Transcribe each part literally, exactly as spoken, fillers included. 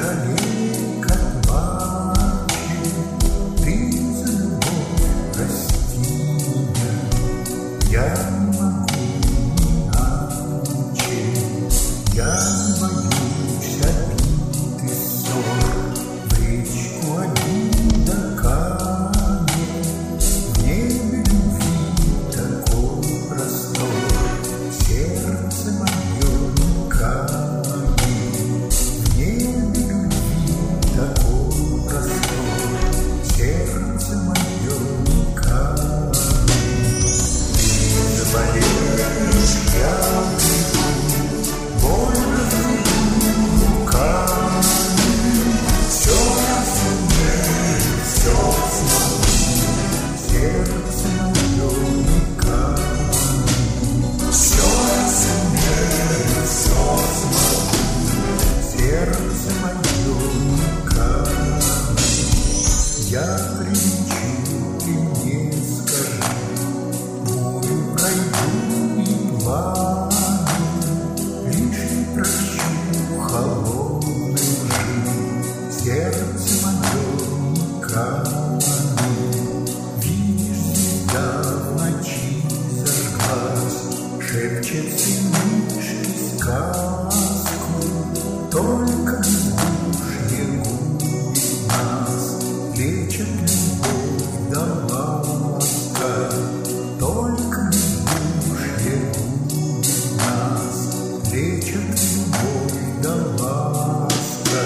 жалейка плачет, ты за любовь прости меня. Я не могу иначе, я не боюсь обид и ссор. В речку обида канет, в небе любви такой простор. Сердце мое не канет, в небе любви такой простор. Сердце мое не канет. Заболеешь, я приду, боль разрублю руками. Все сумею, все смогу, сердце мое не канет. Все сумею, все смогу, сердце мое не канет. Я прилечу, ты мне скажи, бурю пройду и пламя, лишь не прощу холодной лжи. Сердце мое не канет. Видишь, звезда в ночи зажглась, шепчет сынишке сказку. Только бездушье губит нас, лечат любовь да ласка. Только бездушье губит нас, лечат любовь да ласка.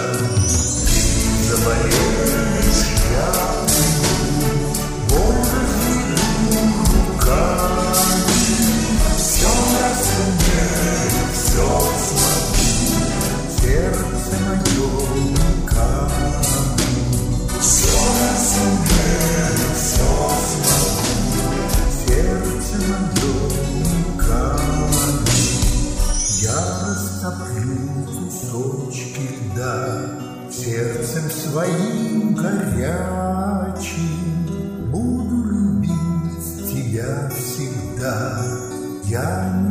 Заболеешь, я приду, боль разведу руками. Все сумею, все смогу, сердце мое не канет. Все сумею, все смогу, сердце мое не канет. Я растоплю кусочки льда, сердцем своим горячим буду любить тебя всегда. Я не